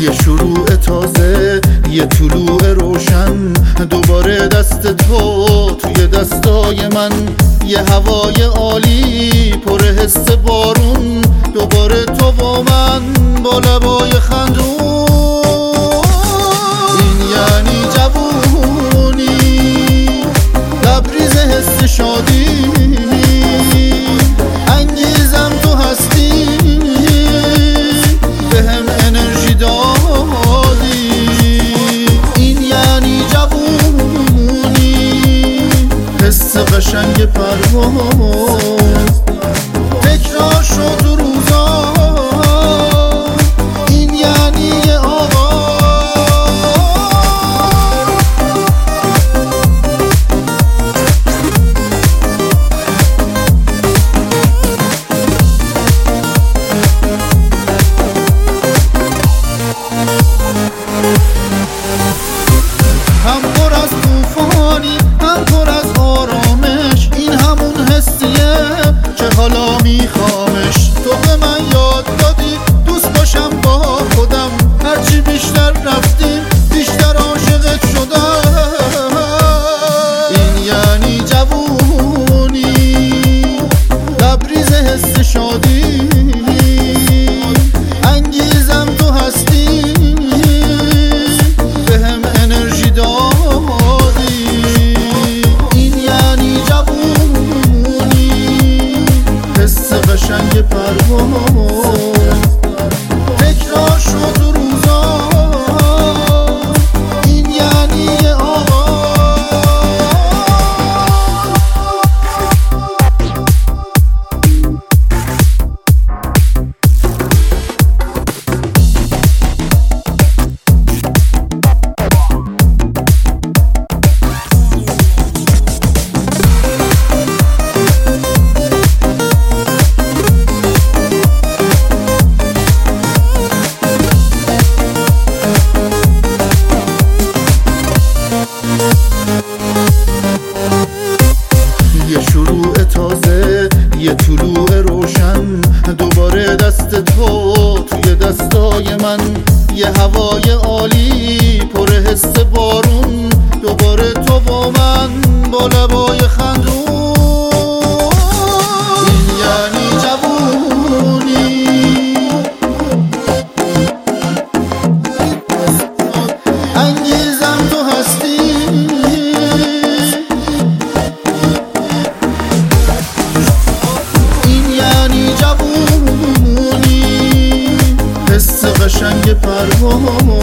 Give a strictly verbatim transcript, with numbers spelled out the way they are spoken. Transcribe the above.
یه شروع تازه، یه طلوع روشن، دوباره دست تو توی دستای من، یه هوای عالی پر حس بارون، دوباره تو با من با لبای خندون. این یعنی جوونی، لبریز حس شادی، انگیزم تو هستی، به هم انرژی دادی. این یعنی جوونی، حس قشنگ پرواز، تکرار شد تو روزا. این یعنی یه هم پر از طوفانی، هم پر از آرامش، این همون حسیه که حالا میخوامش. تو به من یاد دادی دوست باشم با خودم، هرچی بیشتر رفتیم بیشتر عاشقت شدم. این یعنی جوونی، لبریز حس شادی، انگیزم تو هستی، به هم انرژی دادی. این یعنی جوونی، حس قشنگ پرواز، تکرار شد تو روزا. این یعنی یه یه شروع تازه، یه طلوع روشن، دوباره دست تو توی دستای من، یه هوای عالی پر حس بارون، دوباره تو با من با لبای خندون. این یعنی جوونی، انگیزم تو هستی، قشنگ پرواز.